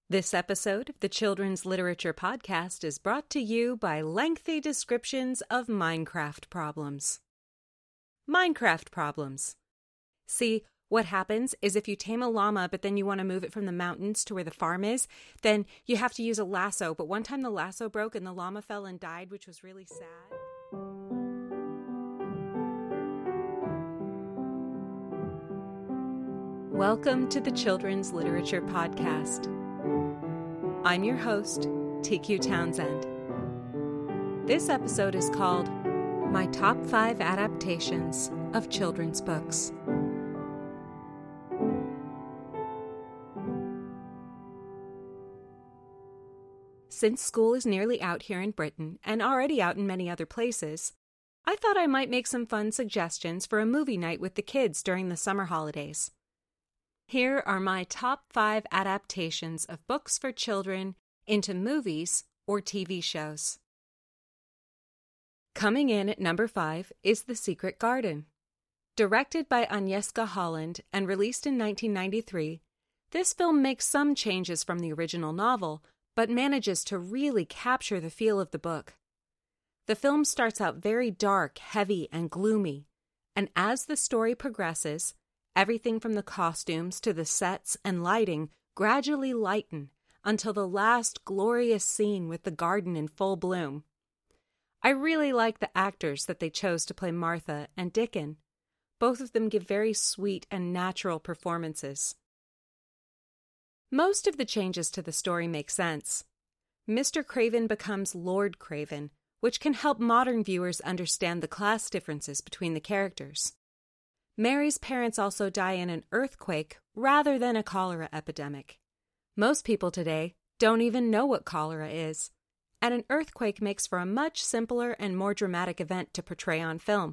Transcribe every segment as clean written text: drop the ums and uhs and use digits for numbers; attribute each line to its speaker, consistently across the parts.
Speaker 1: This episode of the Children's Literature Podcast is brought to you by lengthy descriptions of Minecraft problems. Minecraft problems. See, what happens is if you tame a llama but then you want to move it from the mountains to where the farm is, then you have to use a lasso. But one time the lasso broke and the llama fell and died, which was really sad. Welcome to the Children's Literature Podcast. I'm your host, TQ Townsend. This episode is called My Top 5 Adaptations of Children's Books. Since school is nearly out here in Britain and already out in many other places, I thought I might make some fun suggestions for a movie night with the kids during the summer holidays. Here are my top 5 adaptations of books for children into movies or TV shows. Coming in at number 5 is The Secret Garden. Directed by Agnieszka Holland and released in 1993, this film makes some changes from the original novel, but manages to really capture the feel of the book. The film starts out very dark, heavy, and gloomy, and as the story progresses, everything from the costumes to the sets and lighting gradually lighten until the last glorious scene with the garden in full bloom. I really like the actors that they chose to play Martha and Dickon. Both of them give very sweet and natural performances. Most of the changes to the story make sense. Mr. Craven becomes Lord Craven, which can help modern viewers understand the class differences between the characters. Mary's parents also die in an earthquake rather than a cholera epidemic. Most people today don't even know what cholera is, and an earthquake makes for a much simpler and more dramatic event to portray on film.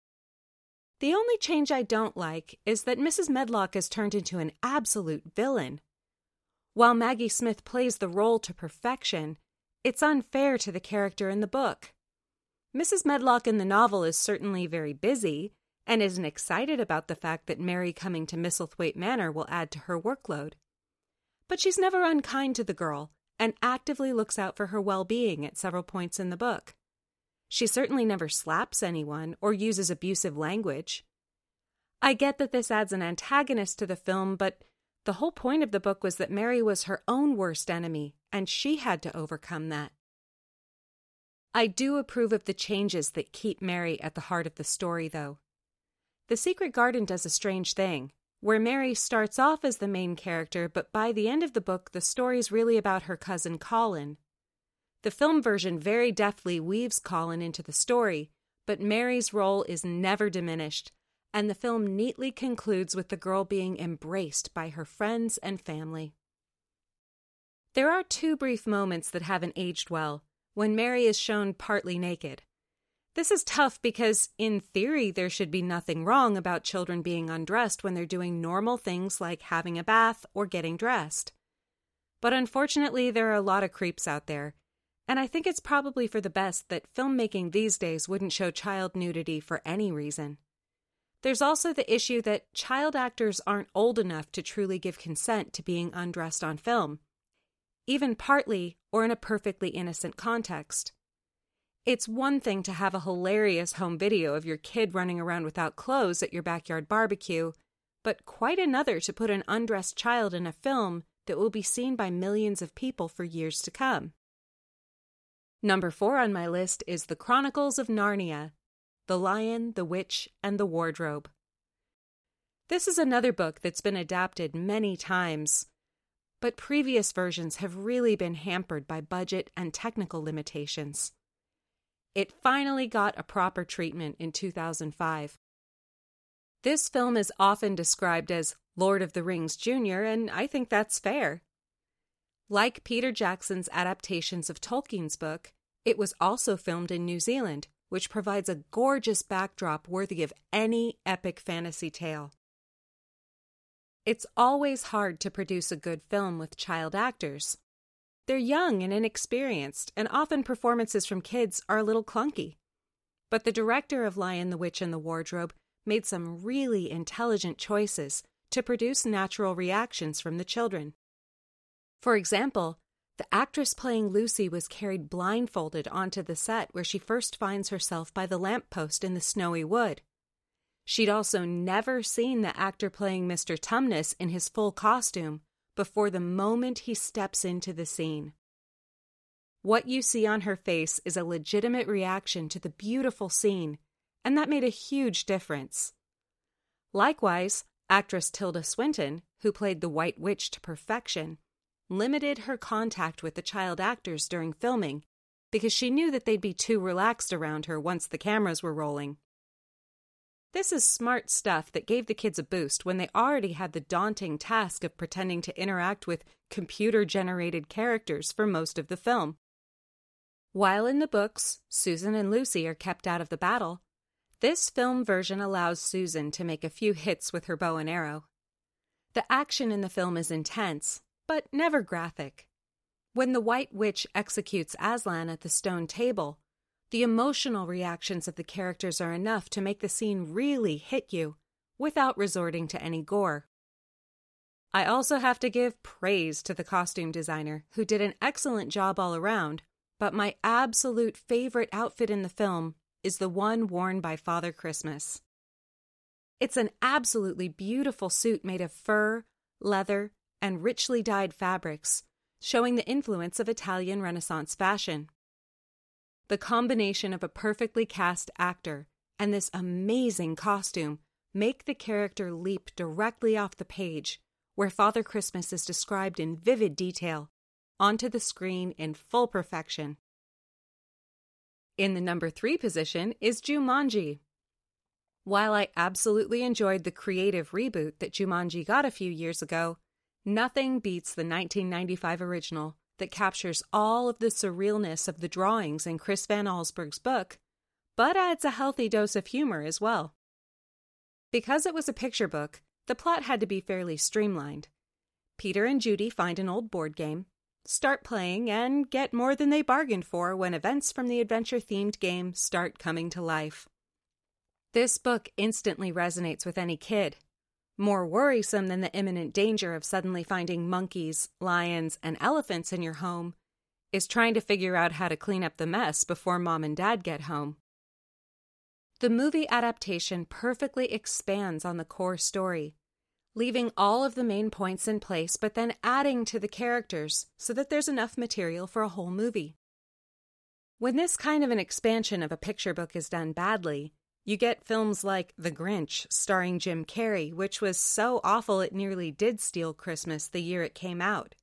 Speaker 1: The only change I don't like is that Mrs. Medlock is turned into an absolute villain. While Maggie Smith plays the role to perfection, it's unfair to the character in the book. Mrs. Medlock in the novel is certainly very busy, and isn't excited about the fact that Mary coming to Misselthwaite Manor will add to her workload. But she's never unkind to the girl, and actively looks out for her well-being at several points in the book. She certainly never slaps anyone or uses abusive language. I get that this adds an antagonist to the film, but the whole point of the book was that Mary was her own worst enemy, and she had to overcome that. I do approve of the changes that keep Mary at the heart of the story, though. The Secret Garden does a strange thing, where Mary starts off as the main character, but by the end of the book, the story's really about her cousin Colin. The film version very deftly weaves Colin into the story, but Mary's role is never diminished, and the film neatly concludes with the girl being embraced by her friends and family. There are 2 brief moments that haven't aged well, when Mary is shown partly naked. This is tough because, in theory, there should be nothing wrong about children being undressed when they're doing normal things like having a bath or getting dressed. But unfortunately, there are a lot of creeps out there, and I think it's probably for the best that filmmaking these days wouldn't show child nudity for any reason. There's also the issue that child actors aren't old enough to truly give consent to being undressed on film, even partly or in a perfectly innocent context. It's one thing to have a hilarious home video of your kid running around without clothes at your backyard barbecue, but quite another to put an undressed child in a film that will be seen by millions of people for years to come. Number 4 on my list is The Chronicles of Narnia, The Lion, the Witch, and the Wardrobe. This is another book that's been adapted many times, but previous versions have really been hampered by budget and technical limitations. It finally got a proper treatment in 2005. This film is often described as Lord of the Rings Jr., and I think that's fair. Like Peter Jackson's adaptations of Tolkien's book, it was also filmed in New Zealand, which provides a gorgeous backdrop worthy of any epic fantasy tale. It's always hard to produce a good film with child actors. They're young and inexperienced, and often performances from kids are a little clunky. But the director of Lion, the Witch, and the Wardrobe made some really intelligent choices to produce natural reactions from the children. For example, the actress playing Lucy was carried blindfolded onto the set where she first finds herself by the lamppost in the snowy wood. She'd also never seen the actor playing Mr. Tumnus in his full costume before the moment he steps into the scene. What you see on her face is a legitimate reaction to the beautiful scene, and that made a huge difference. Likewise, actress Tilda Swinton, who played the White Witch to perfection, limited her contact with the child actors during filming because she knew that they'd be too relaxed around her once the cameras were rolling. This is smart stuff that gave the kids a boost when they already had the daunting task of pretending to interact with computer-generated characters for most of the film. While in the books, Susan and Lucy are kept out of the battle, this film version allows Susan to make a few hits with her bow and arrow. The action in the film is intense, but never graphic. When the White Witch executes Aslan at the stone table, the emotional reactions of the characters are enough to make the scene really hit you, without resorting to any gore. I also have to give praise to the costume designer, who did an excellent job all around, but my absolute favorite outfit in the film is the one worn by Father Christmas. It's an absolutely beautiful suit made of fur, leather, and richly dyed fabrics, showing the influence of Italian Renaissance fashion. The combination of a perfectly cast actor and this amazing costume make the character leap directly off the page, where Father Christmas is described in vivid detail, onto the screen in full perfection. In the number 3 position is Jumanji. While I absolutely enjoyed the creative reboot that Jumanji got a few years ago, nothing beats the 1995 original that captures all of the surrealness of the drawings in Chris Van Allsburg's book, but adds a healthy dose of humor as well. Because it was a picture book, the plot had to be fairly streamlined. Peter and Judy find an old board game, start playing, and get more than they bargained for when events from the adventure-themed game start coming to life. This book instantly resonates with any kid. More worrisome than the imminent danger of suddenly finding monkeys, lions, and elephants in your home is trying to figure out how to clean up the mess before Mom and Dad get home. The movie adaptation perfectly expands on the core story, leaving all of the main points in place but then adding to the characters so that there's enough material for a whole movie. When this kind of an expansion of a picture book is done badly, you get films like The Grinch, starring Jim Carrey, which was so awful it nearly did steal Christmas the year it came out.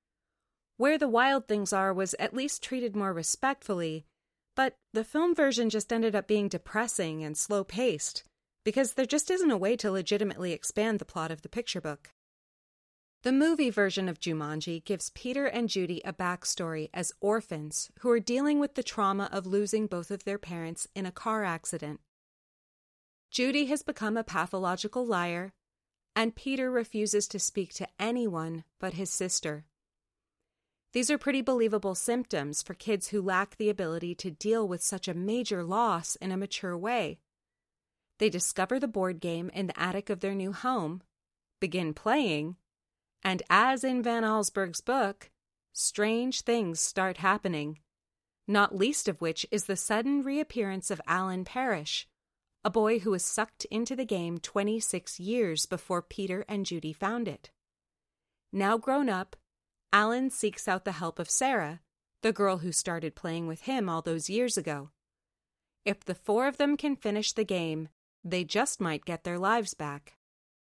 Speaker 1: Where the Wild Things Are was at least treated more respectfully, but the film version just ended up being depressing and slow-paced, because there just isn't a way to legitimately expand the plot of the picture book. The movie version of Jumanji gives Peter and Judy a backstory as orphans who are dealing with the trauma of losing both of their parents in a car accident. Judy has become a pathological liar, and Peter refuses to speak to anyone but his sister. These are pretty believable symptoms for kids who lack the ability to deal with such a major loss in a mature way. They discover the board game in the attic of their new home, begin playing, and as in Van Allsburg's book, strange things start happening, not least of which is the sudden reappearance of Alan Parrish, a boy who was sucked into the game 26 years before Peter and Judy found it. Now grown up, Alan seeks out the help of Sarah, the girl who started playing with him all those years ago. If the 4 of them can finish the game, they just might get their lives back.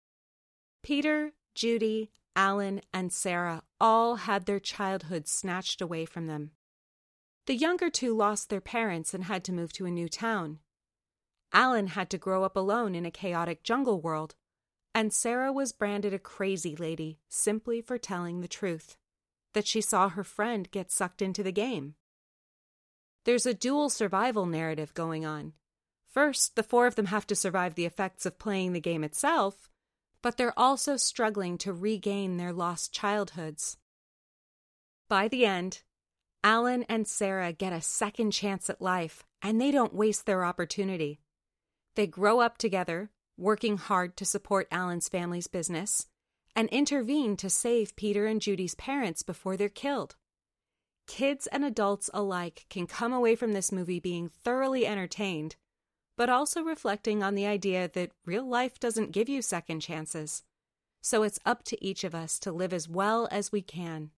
Speaker 1: Peter, Judy, Alan, and Sarah all had their childhood snatched away from them. The younger 2 lost their parents and had to move to a new town. Alan had to grow up alone in a chaotic jungle world, and Sarah was branded a crazy lady simply for telling the truth, that she saw her friend get sucked into the game. There's a dual survival narrative going on. First, the 4 of them have to survive the effects of playing the game itself, but they're also struggling to regain their lost childhoods. By the end, Alan and Sarah get a second chance at life, and they don't waste their opportunity. They grow up together, working hard to support Alan's family's business, and intervene to save Peter and Judy's parents before they're killed. Kids and adults alike can come away from this movie being thoroughly entertained, but also reflecting on the idea that real life doesn't give you second chances. So it's up to each of us to live as well as we can.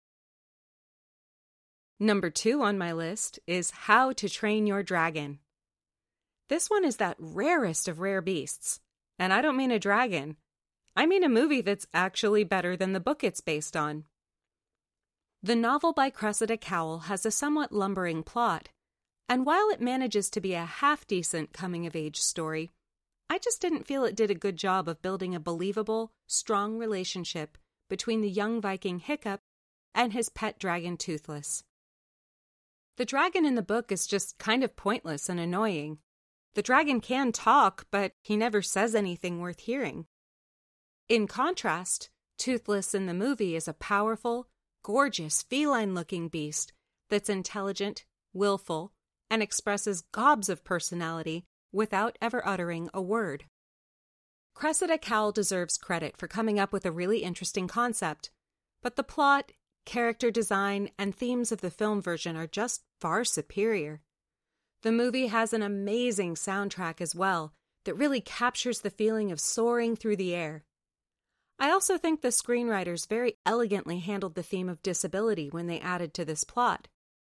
Speaker 1: Number 2 on my list is How to Train Your Dragon. This one is that rarest of rare beasts. And I don't mean a dragon. I mean a movie that's actually better than the book it's based on. The novel by Cressida Cowell has a somewhat lumbering plot, and while it manages to be a half-decent coming-of-age story, I just didn't feel it did a good job of building a believable, strong relationship between the young Viking Hiccup and his pet dragon Toothless. The dragon in the book is just kind of pointless and annoying. The dragon can talk, but he never says anything worth hearing. In contrast, Toothless in the movie is a powerful, gorgeous, feline-looking beast that's intelligent, willful, and expresses gobs of personality without ever uttering a word. Cressida Cowell deserves credit for coming up with a really interesting concept, but the plot, character design, and themes of the film version are just far superior. The movie has an amazing soundtrack as well that really captures the feeling of soaring through the air. I also think the screenwriters very elegantly handled the theme of disability when they added to this plot.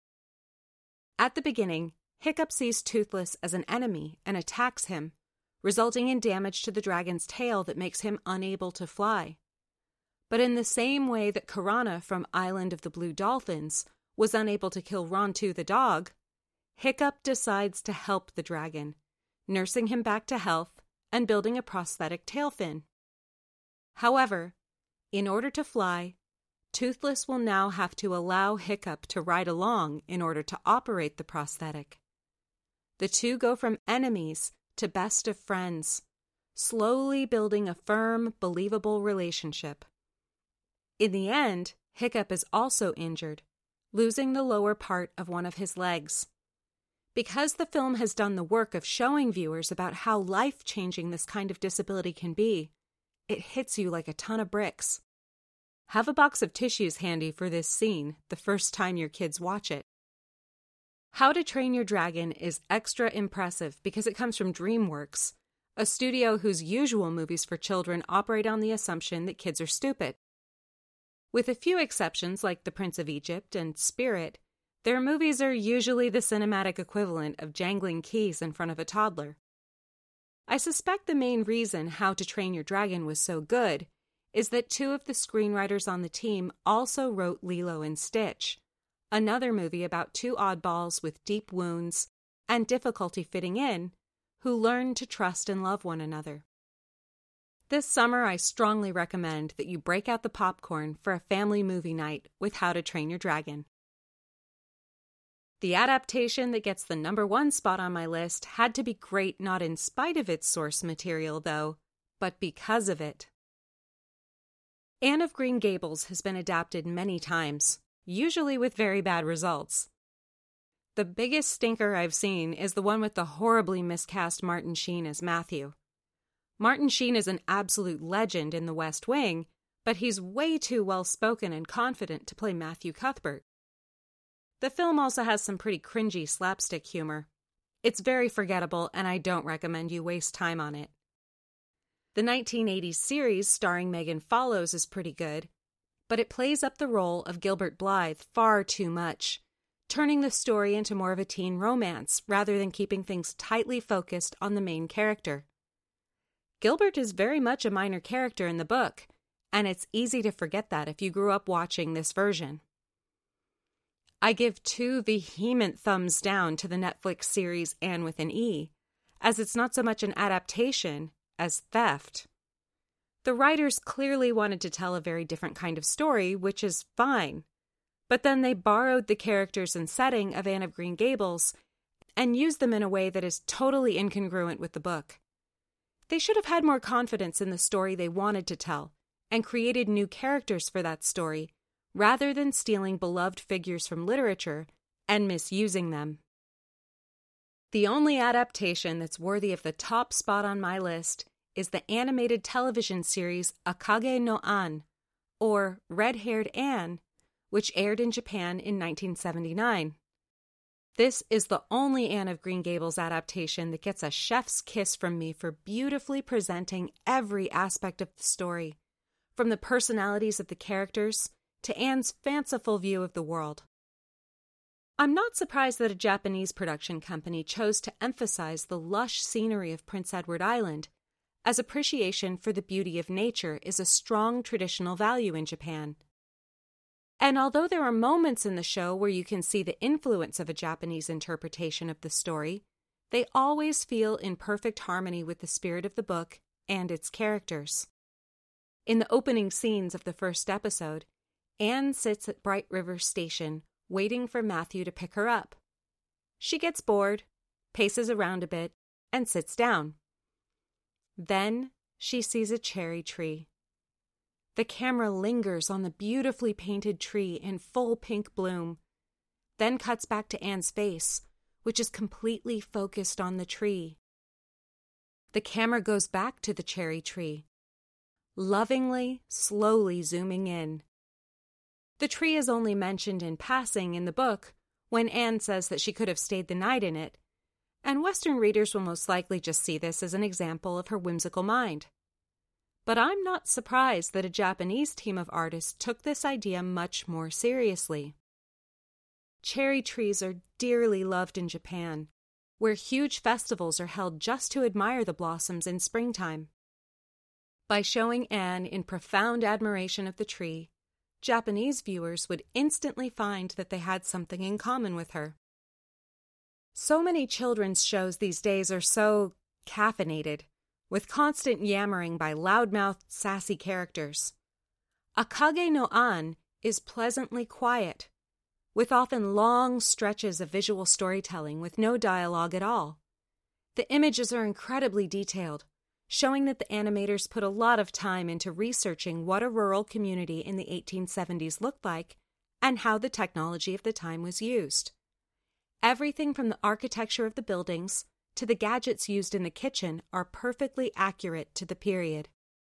Speaker 1: At the beginning, Hiccup sees Toothless as an enemy and attacks him, resulting in damage to the dragon's tail that makes him unable to fly. But in the same way that Karana from Island of the Blue Dolphins was unable to kill Rontu the dog, Hiccup decides to help the dragon, nursing him back to health and building a prosthetic tail fin. However, in order to fly, Toothless will now have to allow Hiccup to ride along in order to operate the prosthetic. The two go from enemies to best of friends, slowly building a firm, believable relationship. In the end, Hiccup is also injured, losing the lower part of one of his legs. Because the film has done the work of showing viewers about how life-changing this kind of disability can be, it hits you like a ton of bricks. Have a box of tissues handy for this scene the first time your kids watch it. How to Train Your Dragon is extra impressive because it comes from DreamWorks, a studio whose usual movies for children operate on the assumption that kids are stupid. With a few exceptions like The Prince of Egypt and Spirit, their movies are usually the cinematic equivalent of jangling keys in front of a toddler. I suspect the main reason How to Train Your Dragon was so good is that two of the screenwriters on the team also wrote Lilo and Stitch, another movie about two oddballs with deep wounds and difficulty fitting in who learn to trust and love one another. This summer, I strongly recommend that you break out the popcorn for a family movie night with How to Train Your Dragon. The adaptation that gets the number 1 spot on my list had to be great not in spite of its source material, though, but because of it. Anne of Green Gables has been adapted many times, usually with very bad results. The biggest stinker I've seen is the one with the horribly miscast Martin Sheen as Matthew. Martin Sheen is an absolute legend in The West Wing, but he's way too well-spoken and confident to play Matthew Cuthbert. The film also has some pretty cringy slapstick humor. It's very forgettable, and I don't recommend you waste time on it. The 1980s series starring Megan Follows is pretty good, but it plays up the role of Gilbert Blythe far too much, turning the story into more of a teen romance rather than keeping things tightly focused on the main character. Gilbert is very much a minor character in the book, and it's easy to forget that if you grew up watching this version. I give 2 vehement thumbs down to the Netflix series Anne with an E, as it's not so much an adaptation as theft. The writers clearly wanted to tell a very different kind of story, which is fine, but then they borrowed the characters and setting of Anne of Green Gables and used them in a way that is totally incongruent with the book. They should have had more confidence in the story they wanted to tell and created new characters for that story, rather than stealing beloved figures from literature and misusing them. The only adaptation that's worthy of the top spot on my list is the animated television series Akage no An, or Red-Haired Anne, which aired in Japan in 1979. This is the only Anne of Green Gables adaptation that gets a chef's kiss from me for beautifully presenting every aspect of the story, from the personalities of the characters to Anne's fanciful view of the world. I'm not surprised that a Japanese production company chose to emphasize the lush scenery of Prince Edward Island, as appreciation for the beauty of nature is a strong traditional value in Japan. And although there are moments in the show where you can see the influence of a Japanese interpretation of the story, they always feel in perfect harmony with the spirit of the book and its characters. In the opening scenes of the first episode, Anne sits at Bright River Station waiting for Matthew to pick her up. She gets bored, paces around a bit, and sits down. Then she sees a cherry tree. The camera lingers on the beautifully painted tree in full pink bloom, then cuts back to Anne's face, which is completely focused on the tree. The camera goes back to the cherry tree, lovingly, slowly zooming in. The tree is only mentioned in passing in the book when Anne says that she could have stayed the night in it, and Western readers will most likely just see this as an example of her whimsical mind. But I'm not surprised that a Japanese team of artists took this idea much more seriously. Cherry trees are dearly loved in Japan, where huge festivals are held just to admire the blossoms in springtime. By showing Anne in profound admiration of the tree, Japanese viewers would instantly find that they had something in common with her. So many children's shows these days are so caffeinated, with constant yammering by loudmouthed, sassy characters. Akage no An is pleasantly quiet, with often long stretches of visual storytelling with no dialogue at all. The images are incredibly detailed, showing that the animators put a lot of time into researching what a rural community in the 1870s looked like and how the technology of the time was used. Everything from the architecture of the buildings to the gadgets used in the kitchen are perfectly accurate to the period.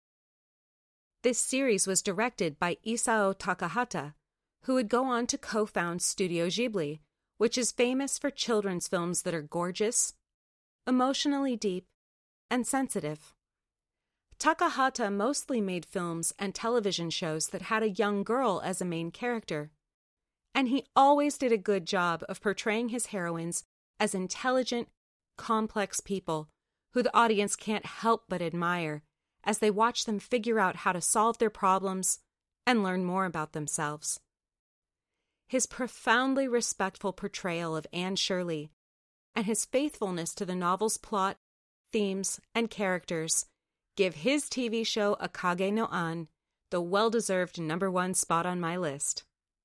Speaker 1: This series was directed by Isao Takahata, who would go on to co-found Studio Ghibli, which is famous for children's films that are gorgeous, emotionally deep, and sensitive. Takahata mostly made films and television shows that had a young girl as a main character, and he always did a good job of portraying his heroines as intelligent, complex people who the audience can't help but admire as they watch them figure out how to solve their problems and learn more about themselves. His profoundly respectful portrayal of Anne Shirley and his faithfulness to the novel's plot, themes, and characters give his TV show Akage no An the well-deserved #1 spot on my list.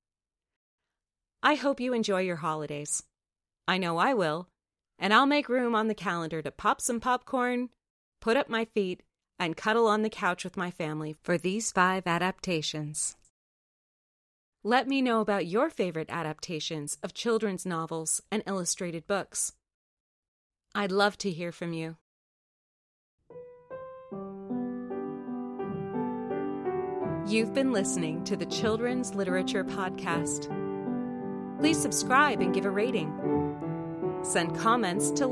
Speaker 1: I hope you enjoy your holidays. I know I will, and I'll make room on the calendar to pop some popcorn, put up my feet, and cuddle on the couch with my family for these 5 adaptations. Let me know about your favorite adaptations of children's novels and illustrated books. I'd love to hear from you. You've been listening to the Children's Literature Podcast. Please subscribe and give a rating. Send comments to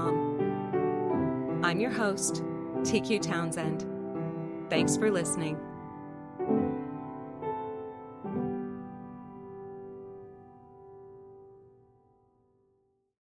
Speaker 1: letters@children'sliteraturepodcast.com. I'm your host, TQ Townsend. Thanks for listening.